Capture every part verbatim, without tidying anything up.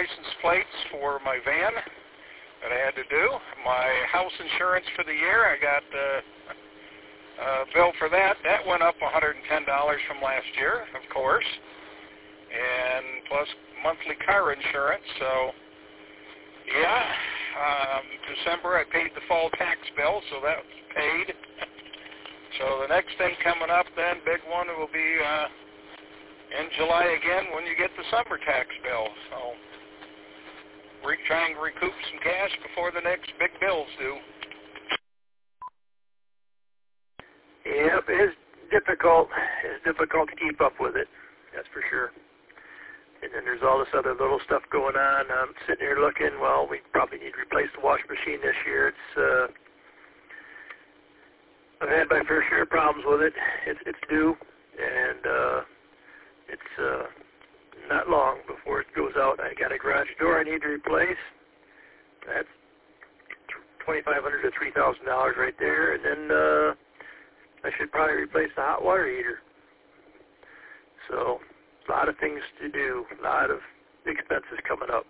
license plates for my van that I had to do. My house insurance for the year, I got uh, a bill for that. That went up one hundred ten dollars from last year, of course, and plus monthly car insurance. So, yeah, um, December I paid the fall tax bill, so that's paid. So the next thing coming up then, big one, will be uh, in July again when you get the summer tax bill. So we're trying to recoup some cash before the next big bills due. Yep, it's difficult. It's difficult to keep up with it, that's for sure. And then there's all this other little stuff going on. I'm sitting here looking, well, we probably need to replace the washing machine this year. It's, uh, I've had my fair share of problems with it. It's, it's due, and uh, it's uh, not long before it goes out. I got a garage door I need to replace. That's twenty-five hundred dollars to three thousand dollars right there. And then uh, I should probably replace the hot water heater. So a lot of things to do, a lot of expenses coming up.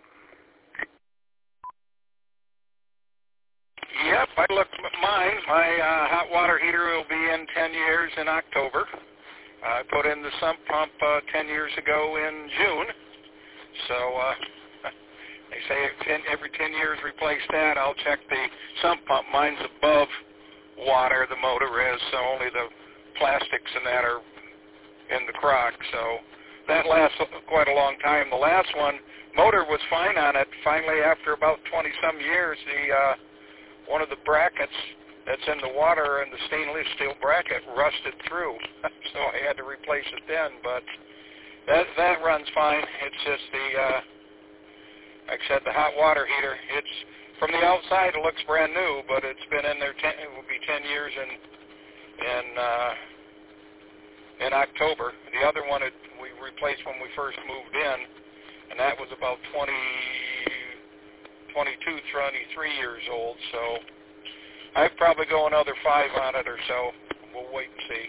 Yep, I looked at mine. My uh, hot water heater will be in ten years in October. I put in the sump pump uh, ten years ago in June. So uh, they say ten, every ten years replace that. I'll check the sump pump. Mine's above water, the motor is, so only the plastics and that are in the crock. So that lasts quite a long time. The last one, motor was fine on it. Finally, after about twenty-some years, the uh, one of the brackets that's in the water and the stainless steel bracket rusted through, so I had to replace it then. But that that runs fine. It's just the, uh, like I said, the hot water heater. It's from the outside, it looks brand new, but it's been in there. Ten, it will be ten years in in uh, in October. The other one it, we replaced when we first moved in, and that was about twenty. twenty-two, twenty-three years old, so I'd probably go another five on it or so. We'll wait and see.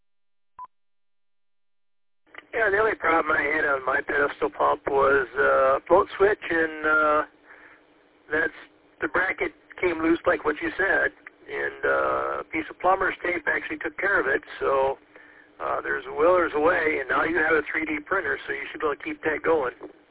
Yeah, the only problem I had on my pedestal pump was uh, float switch, and uh, that's the bracket came loose like what you said, and uh, a piece of plumber's tape actually took care of it, so uh, there's a will, there's a way, and now you have a three D printer, so you should be able to keep that going.